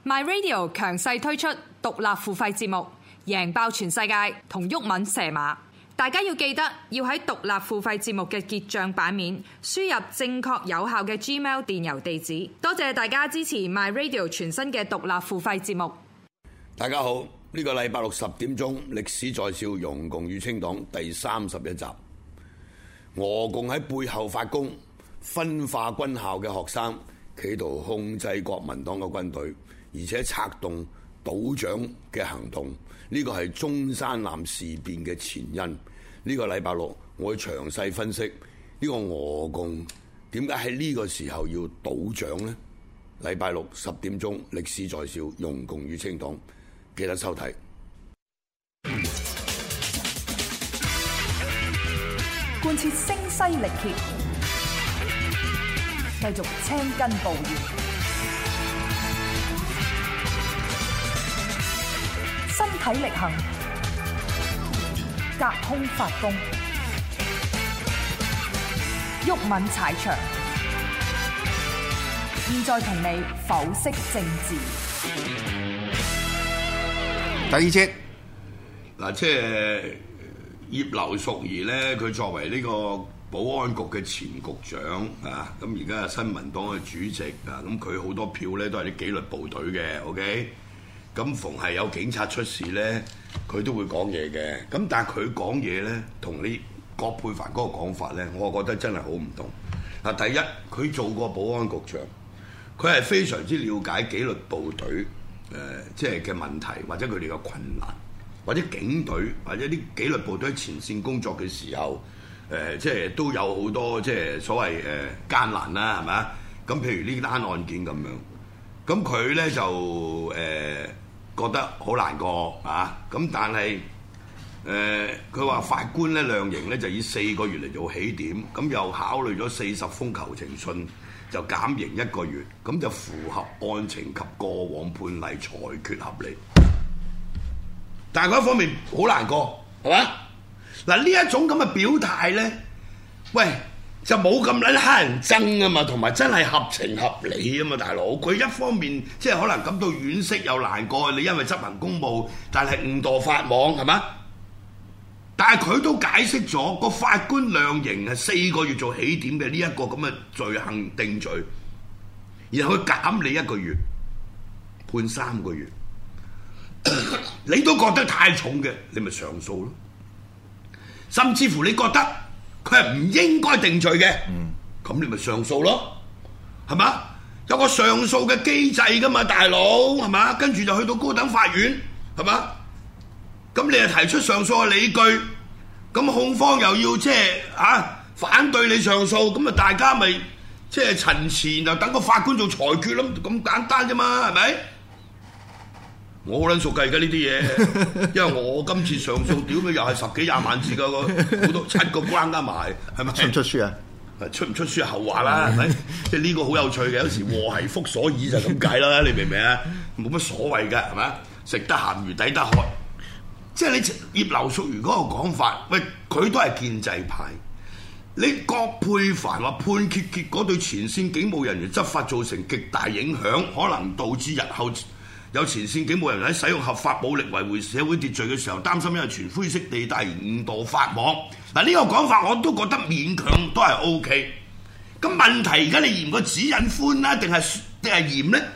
My Radio 強勢推出獨立付費節目，贏爆全世界同毓民蛇馬。大家要記得要喺獨立付費節目嘅結帳版面輸入正確有效嘅 Gmail 電郵地址。多謝大家支持 My Radio 全新嘅獨立付費節目。 大家好，呢個禮拜六10點鐘，歷史在笑，容共與清黨第31集。俄共喺背後發功，分化軍校嘅學生，企圖控制國民黨嘅軍隊，而且策動倒蔣嘅行動。呢個係中山艦事變嘅前因。呢個禮拜六我會詳細分析呢個俄共點解喺呢個時候要倒蔣呢？禮拜六10點鐘，歷史在笑，容共與清黨，記得收睇。 貫徹聲嘶力竭，繼續青筋暴現，身體力行，隔空發功，毓民踩場。現在同你剖析政治。 第二節嗱，即係葉劉淑儀咧，佢作為呢個保安局嘅前局長啊，咁而家係新民黨嘅主席啊，咁佢好多票咧都係啲紀律部隊嘅 ，OK， 咁逢係有警察出事咧，佢都會講嘢嘅。咁但係佢講嘢咧，同你葛珮帆嗰個講法咧，我覺得真係好唔同。嗱，第一，佢做過保安局長，佢係非常之了解紀律部隊即係嘅問題，或者佢哋嘅困難，或者警隊或者啲紀律部隊喺前線工作嘅時候，即係都有好多即係所謂艱難啦，係咪？咁譬如呢單案件咁樣，咁佢咧就覺得好難過啊！咁但係佢話法官咧量刑咧就以4個月嚟做起點，咁又考慮咗40封求情信，就減刑1個月，咁就符合案情及過往判例裁決合理。但係嗰一方面好難過，係嘛？嗱，呢一種咁嘅表態咧，喂，就冇咁撚乞人憎啊嘛，同埋真係合情合理啊嘛，大佬。佢一方面即係可能感到惋惜又難過，你因為執行公務，但係誤墮法網，係嘛？但係佢都解釋咗個法官量刑係4個月做起點嘅呢一個咁嘅罪行定罪，然後佢減你1個月，判3個月，你都覺得太重嘅，你咪上訴咯。甚至乎你覺得佢係唔應該定罪嘅，咁你咪上訴咯，係嘛？有個上訴嘅機制㗎嘛，大佬，係嘛？跟住就去到高等法院，係嘛？咁你又提出上訴嘅理據，咁控方又要即係反對你上訴，咁啊大家咪即係陳詞，就等個法官做裁決咯，咁簡單啫嘛，係咪？我好撚熟計而家呢啲嘢，因為我今次上訴屌佢又係10幾20萬字㗎，好多7個關加埋，係咪？ 出唔出書啊？ 出唔出書後話啦，係咪？即係呢個好有趣嘅，有時禍兮福所倚就咁解啦，你明唔明啊？冇乜所謂㗎，係咪？食得鹹魚抵得渴。即係你葉劉淑儀嗰個講法，喂，佢都係建制派。你葛珮帆話判決結果對前線警務人員執法造成極大影響，可能導致日後有前線警務人員喺使用合法武力維護社會秩序嘅時候，擔心因為全灰色地帶而誤墮法網。嗱，呢個講法我都覺得勉強都係 OK。咁問題而家你嫌個指引寬啦，定係嚴咧？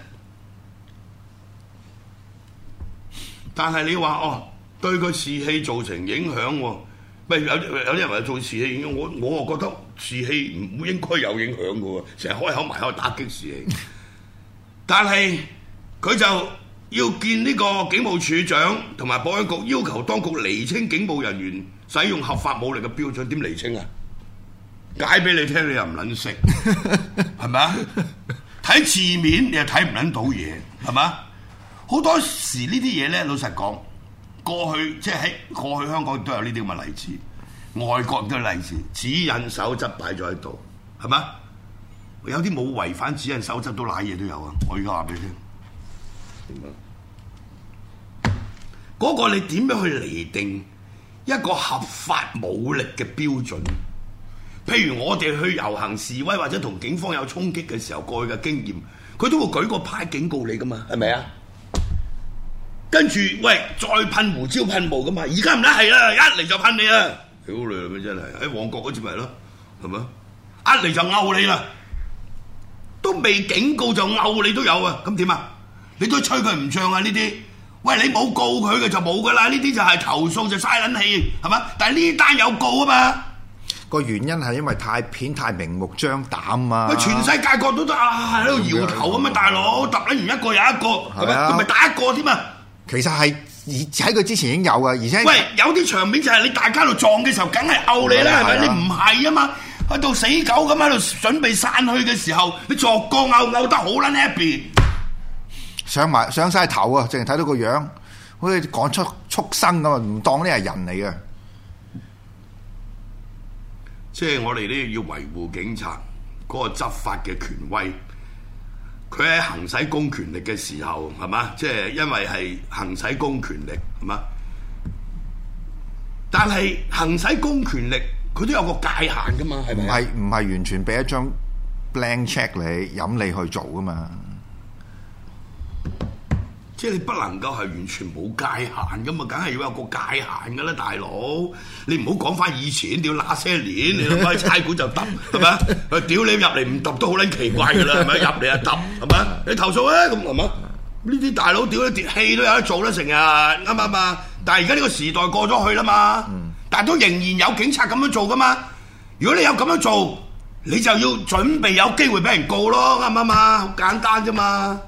但係你話對佢士氣造成影響喎，喂，有啲人話做士氣影響，我覺得士氣唔應該有影響嘅喎，成日開口埋口打擊士氣。但係佢就要見呢個警務處長同埋保安局，要求當局釐清警務人員使用合法武力嘅標準，點釐清啊？解俾你聽，你又唔撚識，係咪啊？睇字面你又睇唔撚到嘢，係嘛？好多時呢啲嘢咧，老實講。過去即係喺過去香港都有呢啲咁嘅例子，外國都有例子，指引守則擺咗喺度，係嘛？有啲冇違反指引守則都賴嘢都有啊！我而家話俾你聽，嗰個你點樣去釐定一個合法武力嘅標準？譬如我哋去遊行示威或者同警方有衝擊嘅時候，過去嘅經驗， 佢都會舉個牌警告你噶嘛，係咪啊？跟住喂，再噴胡椒噴霧噶嘛，而家唔得係啦，一嚟就噴你啦！屌你啦咩真係喺旺角嗰次咪咯，係咪？一嚟就毆你啦，都未警告就毆你都有啊！咁點啊？你都吹佢唔脹啊呢啲？喂，你冇告佢嘅就冇噶啦，呢啲就係投訴就嘥撚氣，係嘛？但係呢單有告啊嘛。 個原因係因為太明目張膽啊！ 喂，全世界角都喺度搖頭咁啊，大佬揼撚完一個又一個，係咪？佢咪打一個添啊！ 其實係喺佢之前已經有嘅，而且喂，有啲場面就係你大家喺度撞嘅時候，梗係毆你啦，係咪？你唔係啊嘛，喺度死狗咁喺度準備散去嘅時候，你作個毆得好撚 happy， 上晒頭啊！淨係睇到個樣，好似趕出畜生咁啊！唔當呢係人嚟嘅。 即係我哋都要維護警察嗰個執法嘅權威。佢喺行使公權力嘅時候，係嘛？即係因為係行使公權力，係嘛？但係行使公權力，佢都有個界限㗎嘛，係咪？ 唔係完全俾一張 blank check 你，任你去做㗎嘛？ 即係你不能夠係完全冇界限㗎嘛，梗係要有個界限㗎啦，大佬！你唔好講翻以前，屌那些年，你諗翻差館就揼，係咪？屌你入嚟唔揼都好撚奇怪㗎啦，係咪？入嚟就揼，係咪？你投訴啊，咁係嘛？呢啲大佬屌你戲都有得做啦，成日啱唔啱啊？但係而家呢個時代過咗去啦嘛，但係都仍然有警察咁樣做㗎嘛。如果你有咁樣做，你就要準備有機會俾人告咯，啱唔啱啊？好簡單啫嘛。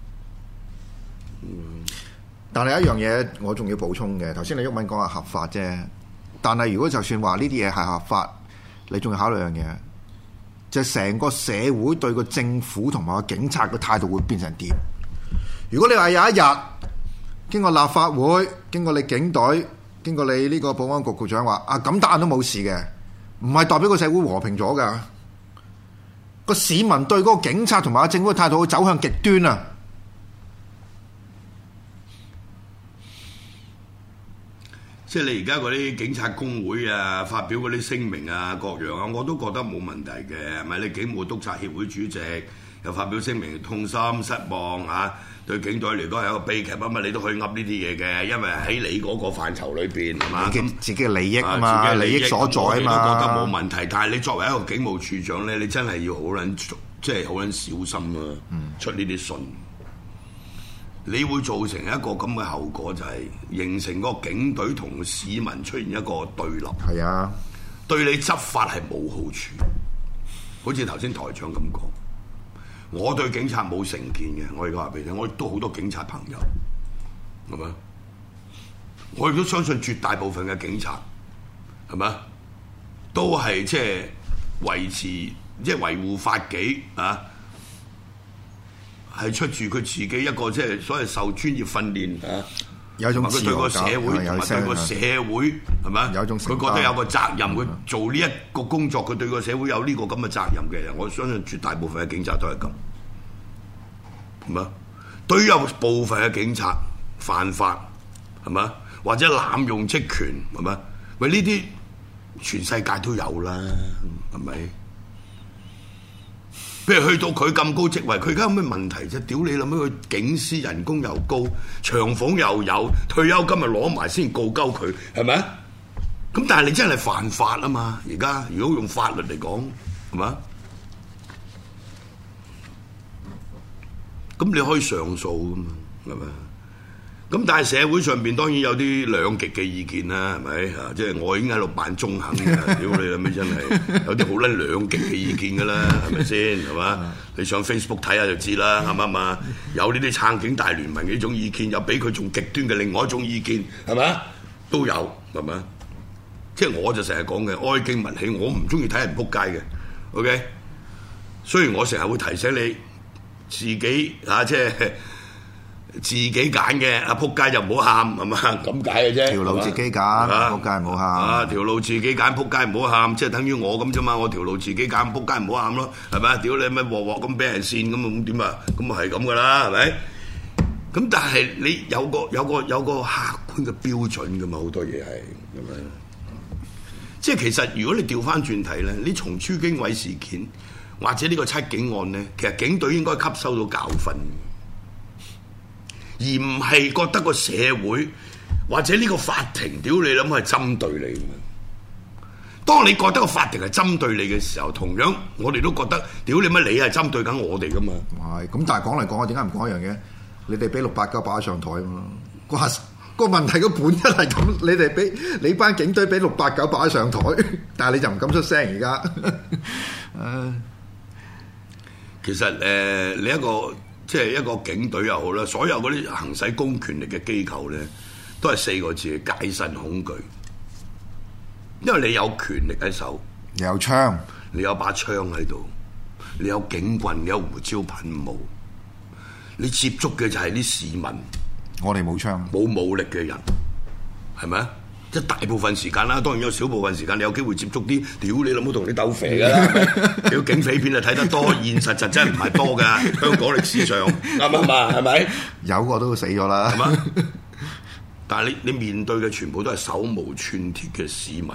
但係有一樣嘢我仲要補充嘅，頭先你毓民講係合法啫，但係如果就算話呢啲嘢係合法，你仲要考慮一樣嘢，就係成個社會對個政府同埋個警察嘅態度會變成點？如果你話有一日經過立法會、經過你警隊、經過你呢個保安局局長話咁打人都冇事嘅，唔係代表個社會和平咗㗎，個市民對嗰個警察同埋個政府嘅態度會走向極端啊！ 即係你而家嗰啲警察工會啊，發表嗰啲聲明啊，各樣啊，我都覺得冇問題嘅，係咪？你警務督察協會主席又發表聲明，痛心失望啊，對警隊嚟講係一個悲劇啊嘛，你都可以噏呢啲嘢嘅，因為喺你嗰個範疇裏邊係嘛， 自己嘅利益啊嘛，自己利益所在啊嘛，你都覺得冇問題。但係你作為一個警務處長咧，你真係要好撚即係好撚小心啊，出呢啲信。你會造成一個咁嘅後果，就係形成個警隊同市民出現一個對立。 係啊， 對你執法係冇好處。好似頭先台長咁講，我對警察冇成見嘅，我而家話俾你聽，我亦都好多警察朋友，係咪？我亦都相信絕大部分嘅警察，係咪？都係即係維持即係維護法紀啊！係出住佢自己一個即係所謂受專業訓練啊， 有種佢對個社會同埋對個社會係咪？ 有種佢覺得有個責任，佢做呢一個工作，佢對個社會有呢個咁嘅責任嘅。我相信絕大部分嘅警察都係咁，係咪？對於有部分嘅警察犯法係咪？或者濫用職權係咪？喂，呢啲全世界都有啦，係咪？譬如去到佢咁高職位，佢而家有咩問題啫？屌你諗咩？佢警司人工又高，長俸又有，退休金咪攞埋先告鳩佢，係咪？咁但係你真係犯法啊嘛！而家如果用法律嚟講，係嘛？咁你可以上訴噶嘛，係咪？咁但係社會上邊當然有啲兩極嘅意見啦，係咪啊？即係我已經喺度扮中肯嘅，屌你諗咩真係有啲好撚兩極嘅意見㗎啦，係咪先？係嘛？你上 Facebook 睇下就知啦，啱唔啱啊？有呢啲撐警大聯盟嘅呢種意見，有比佢仲極端嘅另外一種意見，係咪？都有，係咪？即係我就成日講嘅，哀矜勿喜，我唔中意睇人撲街嘅。OK，雖然我成日會提醒你自己啊，即係。自己揀嘅，撲街就唔好喊，係嘛？咁解嘅啫。 條路自己揀，撲街唔好喊。 啊，條路自己揀，撲街唔好喊，即係等於我咁啫嘛。我條路自己揀，撲街唔好喊咯，係咪？屌你咩鑊鑊咁俾人跣咁點啊？咁啊係咁噶啦，係咪？咁但係你有個客觀嘅標準噶嘛？好多嘢係咁樣。即係其實如果你調翻轉睇咧，你從朱經緯事件或者呢個七警案咧，其實警隊應該吸收到教訓，而唔係覺得個社會或者呢個法庭屌你諗係針對你。當你覺得個法庭係針對你嘅時候，同樣我哋都覺得屌你乜你係針對緊我哋噶嘛。 係咁，但係講嚟講去，點解唔講一樣嘢？你哋俾689擺上台啊嘛？個問題個本質係咁，你哋俾你班警隊俾689擺上台，但係你就唔敢出聲而家。 其實你一個即係一個警隊又好啦，所有嗰啲行使公權力嘅機構咧，都係4個字嘅戒慎恐懼。因為你有權力喺手， 你有槍， 你有把槍喺度，你有警棍，你有胡椒噴霧，你接觸嘅就係啲市民。 我哋冇槍， 冇武力嘅人，係咪啊？即係大部分時間啦，當然有少部分時間你有機會接觸啲屌你老母同你鬥肥㗎啦。屌警匪片就睇得多，現實就真係唔係多㗎。香港歷史上啱唔啱啊？係咪？ 有個都死咗啦，係嘛？ 但係你面對嘅全部都係手無寸鐵嘅市民，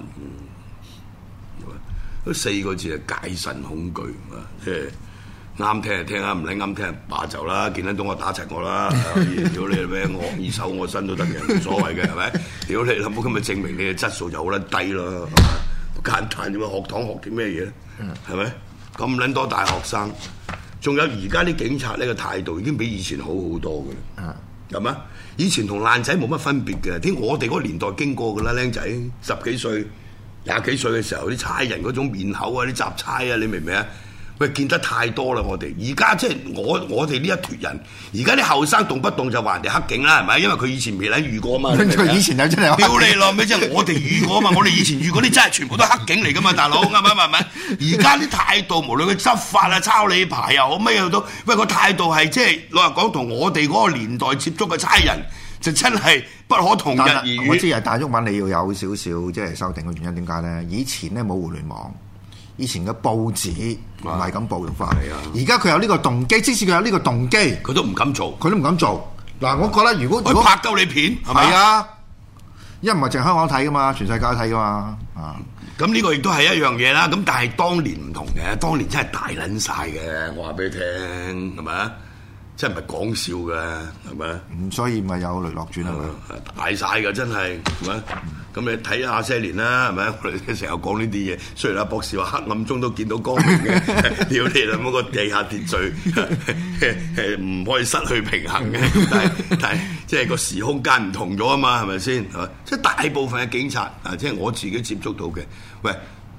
嗰4個字係戒慎恐懼啊！即係啱聽就聽啊，唔撚啱聽就罷就啦。見得到我打柒我啦，屌你咩我二手我身都得嘅，冇所謂嘅係咪？屌你老母咁咪證明你嘅質素就好撚低咯，簡單點啊？學堂學啲咩嘢咧？係咪咁撚多大學生？仲有而家啲警察呢個態度已經比以前好好多嘅啦，係咪？以前同爛仔冇乜分別嘅，啲我哋嗰個年代經過㗎啦，僆仔10幾歲、20幾歲嘅時候，啲差人嗰種面口啊，啲雜差啊，你明唔明啊？喂，見得太多啦！我哋而家即係我哋呢一脫人，而家啲後生動不動就話人哋黑警啦，係咪？因為佢以前未撚遇過啊嘛。 佢以前有真係屌你咯，咩即係我哋遇過啊嘛？我哋以前遇過啲真係全部都黑警嚟噶嘛，大佬啱唔啱？係咪？而家啲態度，無論佢執法啊、抄你牌又好，咩都，喂個態度係即係老實講，同我哋嗰個年代接觸嘅差人，就真係不可同日而語。 我知啊，但係毓民你要有少少即係修訂嘅原因，點解咧？以前咧冇互聯網。以前嘅報紙唔係咁報用法，而家佢有呢個動機，即使佢有呢個動機， 佢都唔敢做， 嗱，我覺得如果拍鳩你片， 係啊，因為唔係淨係香港睇噶嘛，全世界都睇噶嘛，啊， 咁呢個亦都係一樣嘢啦。咁但係當年唔同嘅，當年真係大撚晒嘅，我話俾你聽，係咪啊？真係唔係講笑嘅，係咪啊？ 所以咪有雷洛傳啊嘛， 大晒㗎真係，係咪？咁你睇下些年啦，係咪？我哋成日講呢啲嘢，雖然阿博士話黑暗中都見到光明嘅，屌你啦！嗰個地下秩序唔可以失去平衡嘅，但係即係個時空間唔同咗啊嘛，係咪先？係咪？即係大部分嘅警察啊，即係我自己接觸到嘅，喂，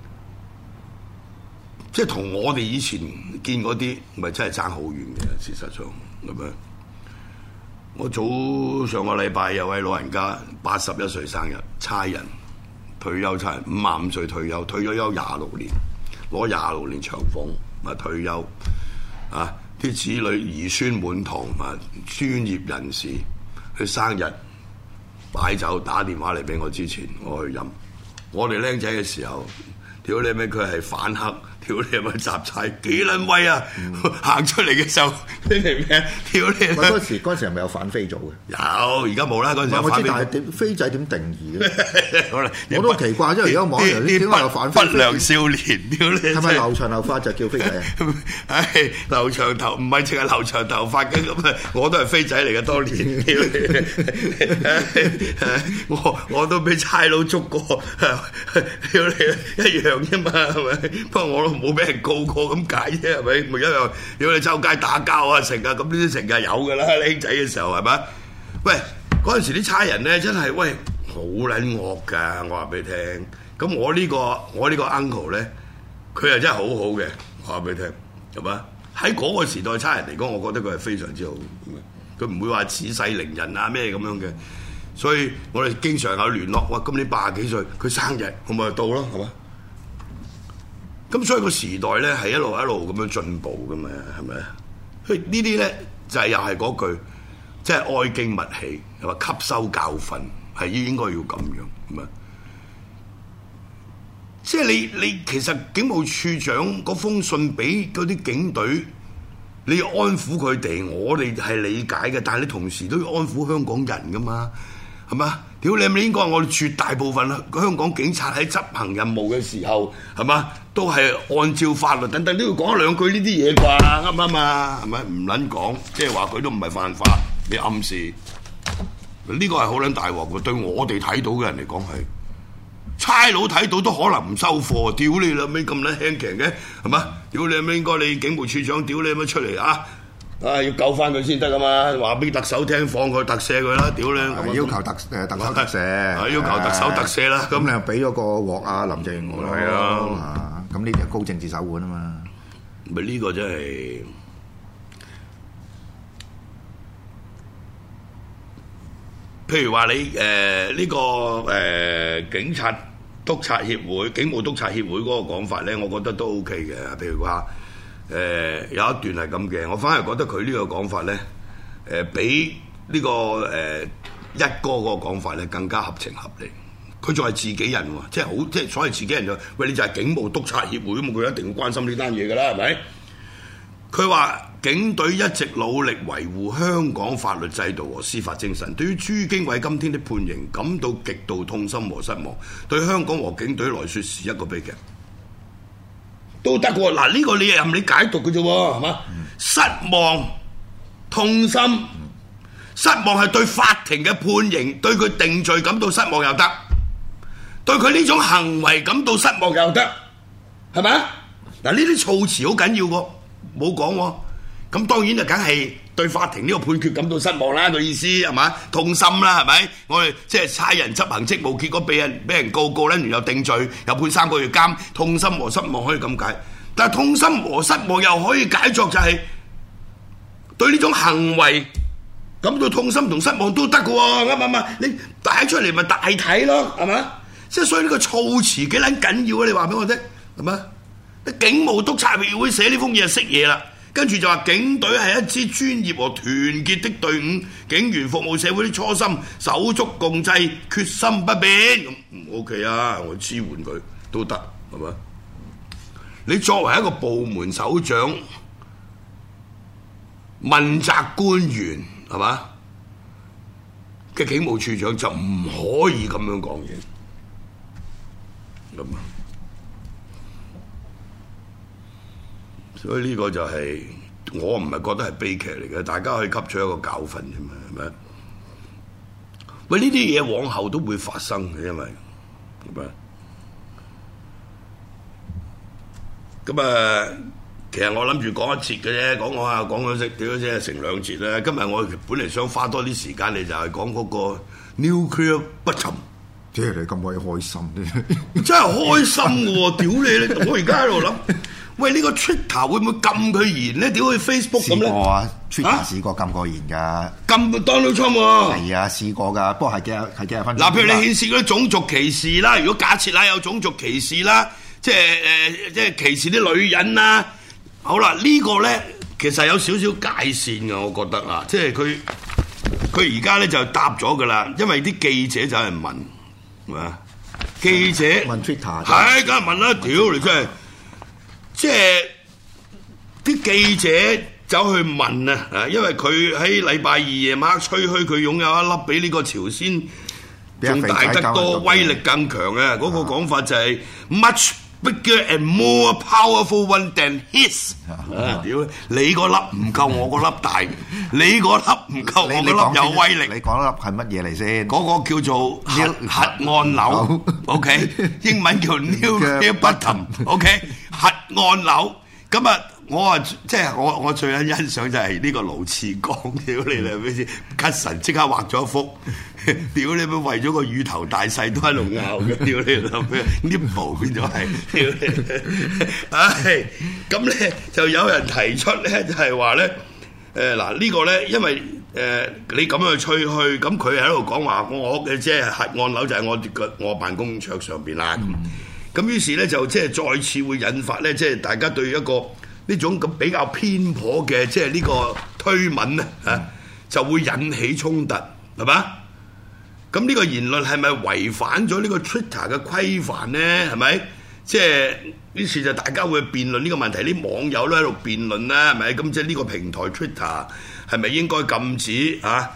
即係同我哋以前見嗰啲，咪真係爭好遠嘅，事實上係咪？我早上個禮拜有位老人家81歲生日，差人退休差人55歲退休，退咗休26年，攞26年長俸咪退休啊！啲子女兒孫滿堂啊，專業人士佢生日擺酒打電話嚟俾我之前，我去飲。我哋僆仔嘅時候，屌你咩？佢係反黑。屌你咪雜差幾撚威啊！行出嚟嘅時候，你明唔明？屌你！ 嗰時係咪有反飛組嘅？ 有，而家冇啦。嗰陣時有反飛組。但係點飛仔點定義嘅？我都奇怪，因為而家網上啲點解有反飛？不良少年，屌你！係咪留長頭髮就叫飛仔啊？唉，留長頭唔係淨係留長頭髮嘅咁啊！我都係飛仔嚟嘅，當年。我都俾差佬捉過，屌你一樣啫嘛，係咪？不過我都。冇俾人告過咁解啫，係咪？咪一樣，如果你周街打交啊，成啊，咁呢啲成日有㗎啦，僆仔嘅時候係咪？喂，嗰陣時啲差人咧真係喂好撚惡㗎，我話俾你聽。咁我呢個 uncle 咧，佢係真係好好嘅，我話俾你聽，係咪？喺嗰個時代差人嚟講，我覺得佢係非常之好，佢唔會話恃勢凌人啊咩咁樣嘅。所以我哋經常有聯絡，哇！今年80幾歲，佢生日，我咪到咯，係嘛？咁所以個時代咧係一路咁樣進步噶嘛，係咪啊？所以呢啲咧就係又係嗰句，即係愛敬勿氣，係嘛？吸收教訓係應該要咁樣，係咪？即係你其實警務處長嗰封信俾嗰啲警隊，你要安撫佢哋，我哋係理解嘅，但係你同時都要安撫香港人噶嘛。 係嘛？屌你咪應該我哋絕大部分香港警察喺執行任務嘅時候係嘛，都係按照法律等等都要講一兩句呢啲嘢啩，啱唔啱啊？係咪唔撚講？即係話佢都唔係犯法，你暗示呢個係好撚大鑊喎。對我哋睇到嘅人嚟講係。差佬睇到都可能唔收貨，屌你老味咁撚輕騎嘅，係嘛？屌你老味應該你警務處長屌你乜出嚟啊！要救翻佢先得噶嘛，話俾特首聽放佢特赦佢啦，屌你！ 要求特首特赦， 要求特首特赦啦。 咁你又俾咗個鑊啊林鄭月娥咯， 係啊， 咁呢啲係高政治手腕啊嘛。 咪呢個真係。譬如話你呢個警察督察協會、警務督察協會嗰個講法咧，我覺得都 OK 嘅。譬如話有一段係咁嘅，我反而覺得佢呢個講法咧比呢個一哥嗰個講法咧更加合情合理。佢仲係自己人喎，即係所謂自己人就喂，你就係警務督察協會咁，佢一定要關心呢單嘢㗎啦，係咪？佢話警隊一直努力維護香港法律制度和司法精神，對於朱經緯今天的判刑感到極度痛心和失望，對香港和警隊來說是一個悲劇。都得喎，嗱呢個你任你解讀嘅啫喎，係嘛？失望、痛心、失望係對法庭嘅判刑、對佢定罪感到失望又得，對佢呢種行為感到失望又得，係咪？嗱呢啲措辭好緊要喎。冇講喎，咁當然就梗係對法庭呢個判決感到失望啦，個意思係嘛？痛心啦，係咪？我哋即係差人執行職務，結果俾人告咧，又定罪，又判3個月監，痛心和失望可以咁解。但係痛心和失望又可以解作就係對呢種行為感到痛心同失望都得嘅喎，啱唔啱？你帶出嚟咪大體咯，係嘛？即係所以呢個措辭幾撚緊要啊！你話俾我聽，係嘛？警務督察協會寫呢封嘢就識嘢啦，跟住就話警隊係一支專業和團結的隊伍，警員服務社會的初心，手足共濟，決心不變。咁 OK 啊，我支援佢都得，係嘛？你作為一個部門首長、問責官員，係嘛嘅警務處長就唔可以咁樣講嘢，咁啊。所以呢個就係我唔係覺得係悲劇嚟嘅，大家可以吸取一個教訓啫嘛，係咪？喂，呢啲嘢往後都會發生嘅，因為係咪？咁啊，其實我諗住講一節嘅啫，講咗識屌啫，成2節啦。今日我本嚟想花多啲時間，你就係講嗰個 nuclear 不沉。 即係你咁鬼開心真係開心嘅喎！屌你咧，我而家喺度諗。喂，呢個 Twitter 會唔會禁佢言咧？屌佢 Facebook 咁咧？試過啊 ，Twitter 試過禁過言㗎。 禁 Donald Trump 喎。 係啊，試過㗎，不過係幾日分鐘。 嗱，譬如你顯示嗰啲種族歧視啦，如果假設啦有種族歧視啦，即係歧視啲女人啦，好啦，呢個咧其實有少少界線㗎，我覺得啊，即係佢而家咧就答咗㗎啦，因為啲記者就係問，係嘛？記者問 Twitter 係梗係問啦，屌你真係！即係啲記者走去問啊，因為佢喺禮拜2夜晚吹噓佢擁有一粒比呢個朝鮮仲大得多、威力更強嘅嗰個講法就係 much bigger and more powerful one than his。屌，你嗰粒唔夠我嗰粒大，你嗰粒唔夠我嗰粒有威力。 你講粒係乜嘢嚟先？ 嗰個叫做核按鈕 ，OK， 英文叫 nuclear bottom，OK， 核按鈕。咁啊，我最欣賞就係呢個盧次光，屌你啦，咩先？吉神即刻畫咗一幅，屌你咪為咗個乳頭大細都喺度拗嘅，屌你啦咩？呢部變咗係，屌你！唉，咁咧就有人提出咧，就係話咧，嗱呢個咧，因為你咁樣去吹噓，咁佢喺度講話，我嘅即係核按鈕就係我辦公桌上邊啦。咁於是咧就即係再次會引發咧，即係大家對一個呢種咁比較偏頗嘅即係呢個推文咧嚇，就會引起衝突，係嘛？咁呢個言論係咪違反咗呢個 Twitter 嘅規範咧？係咪？即係於是就大家會辯論呢個問題，啲網友都喺度辯論啦，係咪？咁即係呢個平台 Twitter 係咪應該禁止啊？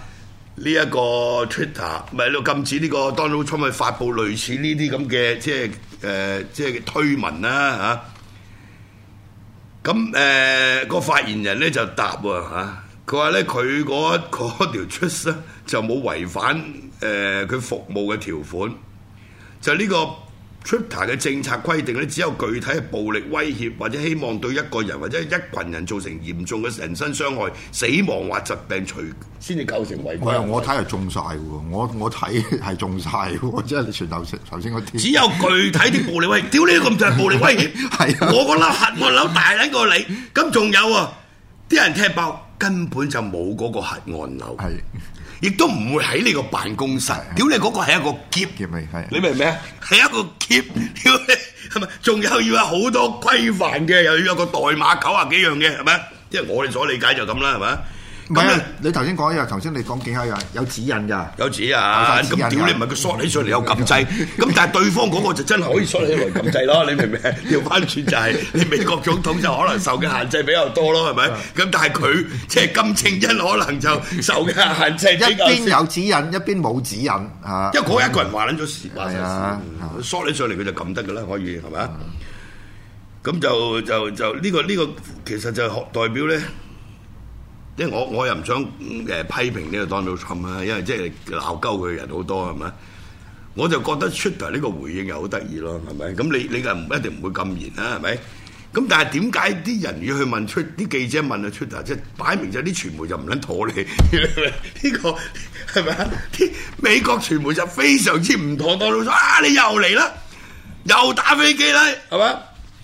呢一個 Twitter 唔係禁止呢個 Donald Trump 去發布類似呢啲咁嘅即係推文啦嚇。咁個發言人咧就答喎嚇，佢話咧佢嗰條 tweet 咧就冇違反佢服務嘅條款，就呢個 Twitter 嘅政策規定咧，只有具體嘅暴力威脅或者希望對一個人或者一群人造成嚴重嘅人身傷害、死亡或疾病，除先至構成違規。 我睇係中晒嘅喎，我睇係中晒嘅喎，即係你傳頭先嗰啲。 只有具體啲暴力威脅，屌你咁就係暴力威脅。 係啊， 我個粒核按鈕大撚過你，咁仲有啊，啲人踢爆根本就冇嗰個核按鈕。 係。 亦都唔會喺你個辦公室，屌你嗰個係一個喼，你明唔明啊？係一個喼，屌你係咪？仲有要有好多規範嘅，又要有個代碼90幾樣嘅，係咪？即係我哋所理解就咁啦，係咪？ 唔係啊！你頭先講嘢，頭先你講幾下有指引㗎， 有指引。咁屌你唔係佢縮起上嚟有撳掣，咁但係對方嗰個就真係可以縮起嚟撳掣咯，你明唔明？調翻轉就係你美國總統就可能受嘅限制比較多咯，係咪？咁但係佢即係金正恩可能就受嘅限制比較少。一邊有指引，一邊冇指引嚇。因為嗰一個人話撚咗事，話曬事，縮起上嚟佢就撳得㗎啦，可以係咪？咁就呢個其實就代表咧。因為我又唔想批評呢個 Donald Trump 啊，因為即係鬧鳩佢嘅人好多係咪？我就覺得 Twitter 呢個回應又好得意咯，係咪？咁你就一定唔會咁嚴啦，係咪？咁但係點解啲人要去問啲記者問啊 Twitter， 即係擺明就啲傳媒就唔撚妥你，呢個係咪啊？啲美國傳媒就非常之唔妥 Donald Trump 啊！你又嚟啦，又打飛機啦，係咪？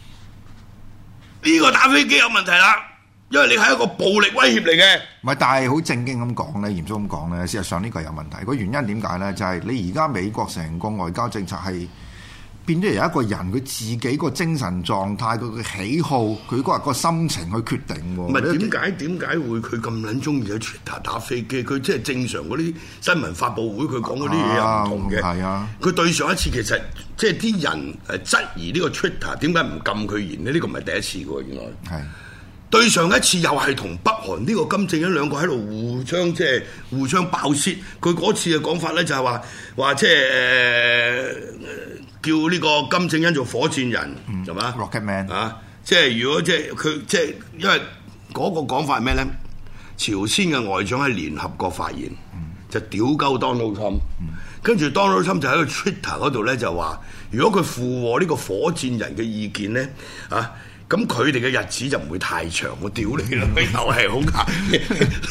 呢個打飛機有問題啦。因為你係一個暴力威脅嚟嘅， 唔係，但係好正經咁講咧，嚴肅咁講咧，事實上呢個係有問題。個原因點解咧？就係你而家美國成個外交政策係變咗由一個人佢自己個精神狀態、佢嘅喜好、佢嗰日個心情去決定喎。唔係點解會佢咁撚中意喺 Twitter 打飛機？佢即係正常嗰啲新聞發佈會，佢講嗰啲嘢又唔同嘅。係啊，佢對上一次其實即係啲人質疑呢個 Twitter 點解唔禁佢言呢？呢個唔係第一次喎，原來係。對上一次又係同北韓呢個金正恩兩個喺度互相爆泄，佢嗰次嘅講法咧就係話即係叫呢個金正恩做火箭人，係嘛？Rocket Man 啊！即係如果即係佢即係因為嗰個講法係咩咧？朝鮮嘅外長喺聯合國發言，就屌鳩 Donald Trump，跟住 Donald Trump 就喺個 Twitter 嗰度咧就話，如果佢附和呢個火箭人嘅意見咧啊！咁佢哋嘅日子就唔會太長，我屌你啦！又係好硬。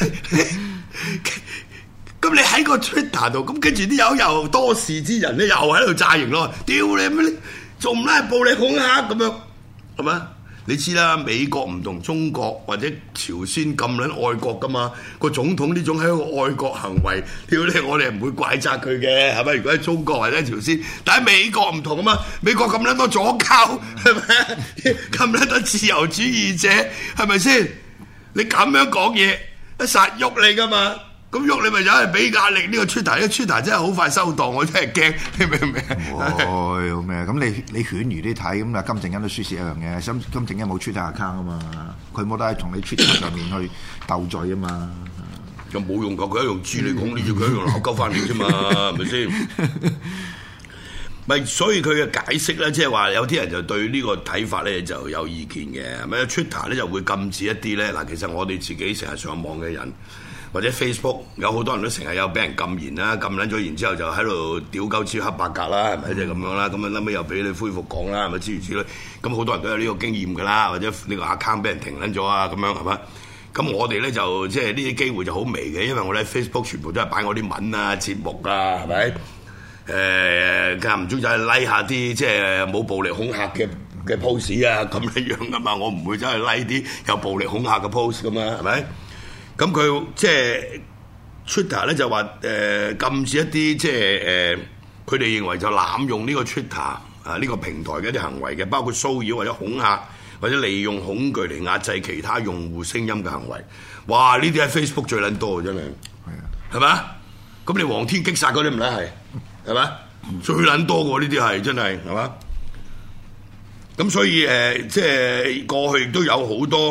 咁你喺個 Twitter 度，咁跟住啲友又多事之人咧，又喺度炸營咯！屌你咩？仲唔拉暴力恐嚇咁樣，係咪？你知啦，美國唔同中國或者朝鮮咁撚愛國噶嘛，個總統呢種係一個愛國行為，屌你，我哋唔會怪責佢嘅，係咪？如果喺中國或者朝鮮，但係美國唔同啊嘛，美國咁撚多左膠，係咪？咁撚多自由主義者，係咪先？你咁樣講嘢，一殺喐你噶嘛？咁喐你咪有係俾壓力呢個 Twitter， 呢個 Twitter 真係好快收檔，我真係驚，你明唔明？ 好咩？咁你犬儒啲睇，咁啊金正恩都輸蝕一樣嘅，金正恩冇 Twitter account 啊嘛，佢冇得同你 Twitter 上面去鬥嘴啊嘛， 咁冇用㗎，佢一用豬你講呢啲，佢一用鬧鳩翻你啫嘛，係咪先？咪所以佢嘅解釋咧，即係話有啲人就對呢個睇法咧就有意見嘅，係咪 Twitter 咧就會禁止一啲咧嗱，其實我哋自己成日上網嘅人。或者 Facebook 有好多人都成日有俾人禁言啦，禁撚咗，然之後就喺度屌鳩超黑白格啦，係咪即係咁樣啦？咁啊，後尾又俾你恢復講啦，係咪諸如此類？咁好多人都有呢個經驗㗎啦，或者呢個 account 俾人停撚咗啊，咁樣係咪？咁我哋咧就即係呢啲機會就好微嘅，因為我哋喺 Facebook 全部都係擺我啲文啊、節目啊，係咪？間唔中就係 like 下啲即係冇暴力恐嚇嘅 post 啊，咁樣樣㗎嘛，我唔會走去 like 啲有暴力恐嚇嘅 post 㗎嘛，係咪？咁佢即係 Twitter 咧就話禁止一啲即係佢哋認為就濫用呢個 Twitter 啊呢個平台嘅一啲行為嘅，包括騷擾或者恐嚇或者利用恐懼嚟壓制其他用戶聲音嘅行為。哇！呢啲喺 Facebook 最撚多真係，係咪啊？咁你黃天擊殺嗰啲唔咧係咪？最撚多喎呢啲係真係係嘛？咁所以即係過去亦都有好多。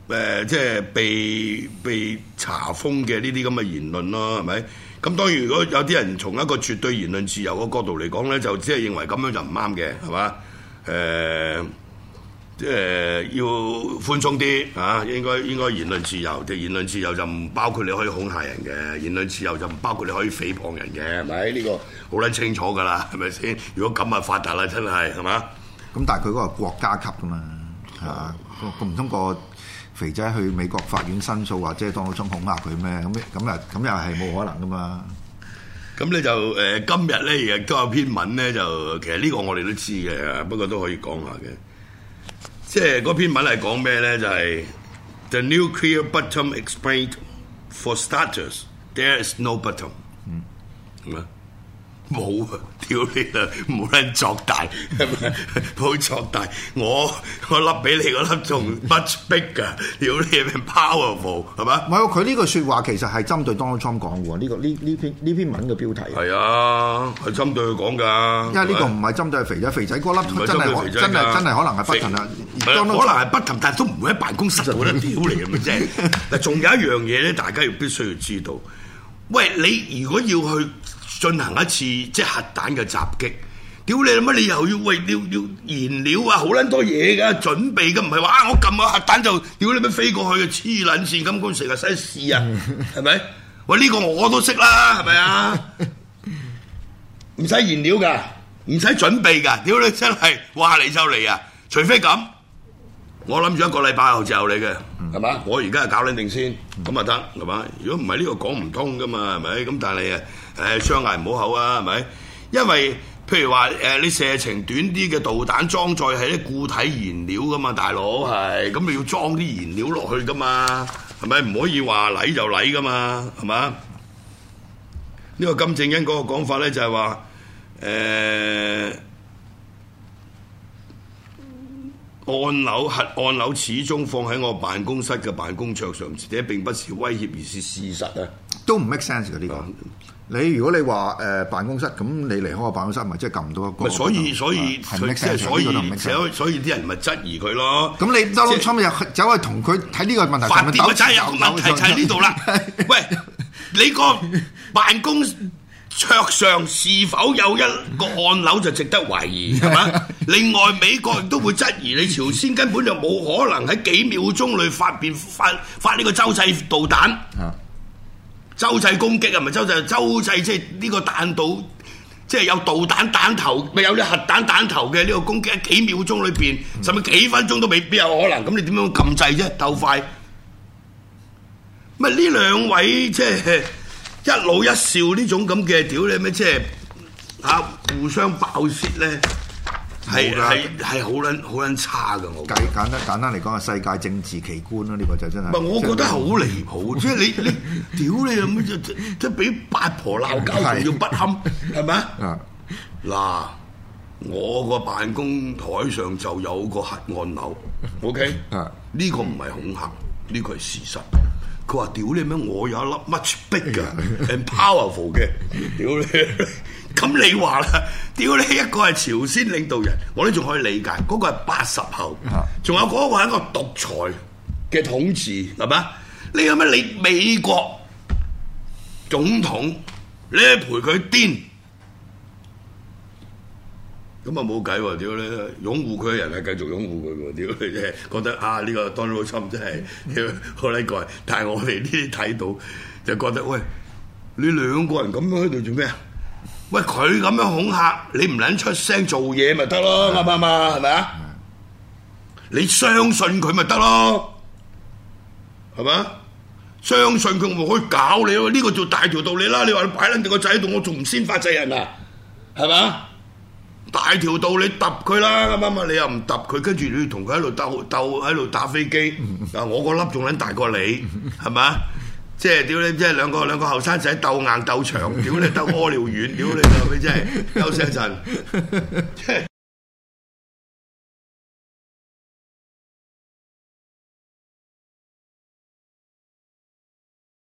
即係被查封嘅呢啲咁嘅言論咯，係咪？咁當然如果有啲人從一個絕對言論自由嘅角度嚟講咧，就即係認為咁樣就唔啱嘅，係嘛？即係要寬鬆啲啊！應該言論自由，言論自由就唔包括你可以恐嚇人嘅，言論自由就唔包括你可以誹謗人嘅，係咪？呢個好撚清楚㗎啦，係咪先？如果咁啊發達啦，真係嘛？ 咁但係佢嗰個國家級㗎嘛，係嘛？咁唔通個肥仔去美國法院申訴，或者當中恐嚇佢咩？咁又係冇可能㗎嘛？ 咁咧就今日咧亦都有篇文咧，就其實呢個我哋都知嘅，不過都可以講下嘅。即係嗰篇文係講咩咧？就係 The nuclear bottom explained for starters, there is no bottom。係咪？冇啊！屌你啦，冇人作大，係咪？冇作大，我粒俾你嗰粒仲 much bigger，屌你係 powerful， 係嘛？ 唔係喎，佢呢句説話其實係針對 Donald Trump 講嘅喎。呢篇文嘅標題係啊，係針對佢講㗎。因為呢個唔係針對肥仔，肥仔嗰粒真係可能係不同啊。 可能係不同，但係都唔會喺辦公室度咧，屌你咁嘅啫。嗱，仲有一樣嘢咧，大家必須要知道。喂，你如果要去進行一次即係核彈嘅襲擊，屌你乜？你又要燃料啊，好撚多嘢㗎，準備㗎，唔係話我撳個核彈就屌你乜飛過去嘅黐撚線咁，嗰成日使試啊，係咪？喂，呢個我都識啦，係咪啊？唔使燃料㗎，唔使準備㗎，屌你真係話嚟就嚟啊！除非咁，我諗住一個禮拜後就有你嘅，係嘛？我而家係搞撚定先，咁啊得，係嘛？如果唔係呢個講唔通㗎嘛，係咪？咁但係雙眼唔好口啊，係咪？因為譬如話你射程短啲嘅導彈裝載係啲固體燃料㗎嘛，大佬係，咁你要裝啲燃料落去㗎嘛，係咪？唔可以話嚟就嚟㗎嘛，係嘛？呢個金正恩嗰個講法咧就係話核按鈕始終放喺我辦公室嘅辦公桌上，這並不是威脅，而是事實啊！ 都唔 make sense 嘅呢個。你如果你話辦公室，咁你離開個辦公室，咪即係撳唔到一個。所以啲人咪質疑佢咯。咁你 Donald Trump又走去同佢睇呢個問題， 發電咪就係有個問題就喺呢度啦。喂，你個辦公桌上是否有一個按鈕就值得懷疑係嘛？另外美國亦都會質疑你朝鮮根本就冇可能喺幾秒鐘內發呢個洲際導彈。洲際攻擊啊，唔係洲際即係呢個彈道，即係有導彈彈頭，咪有啲核彈彈頭嘅呢個攻擊喺幾秒鐘裏邊，甚至幾分鐘都未必有可能。咁你點樣撳掣啫？鬥快咪呢兩位即係一老一少呢種咁嘅屌你咩？即係互相爆泄咧，係好撚差㗎。我簡單嚟講係世界政治奇觀啦，呢個就真係。 唔係，我覺得好離譜，即係你屌你咁即係俾八婆鬧交仲要不堪，係咪啊？嗱，我個辦公台上就有個核按鈕 ，OK？ 呢個唔係恐嚇，呢個係事實。佢話：屌你咩？我有一粒 much bigger and powerful 嘅，屌你！咁你話啦，屌你一個係朝鮮領導人，我哋仲可以理解，嗰個係80後，仲有嗰個係一個獨裁嘅統治，係嘛？你有咩？你美國總統，你去陪佢癲，咁啊冇計喎！屌你，擁護佢嘅人係繼續擁護佢喎！屌你啫，覺得呢個 Donald Trump 真係好撚怪，但係我哋呢啲睇到就覺得，喂，你兩個人咁樣喺度做咩啊？喂，佢咁樣恐嚇你，唔撚出聲做嘢咪得咯，啱唔啱啊？係咪啊？你相信佢咪得咯，係咪？相信佢我可以搞你咯，呢個做大條道理啦。你話你擺撚住個仔喺度，我仲唔先發制人啊？係咪？大條道理揼佢啦，啱唔啱啊？你又唔揼佢，跟住你要同佢喺度鬥喺度打飛機，我個粒仲撚大過你，係咪？即係屌你，即係兩個後生仔鬥硬鬥長，屌你鬥屙尿丸，屌你老味真係休息一陣。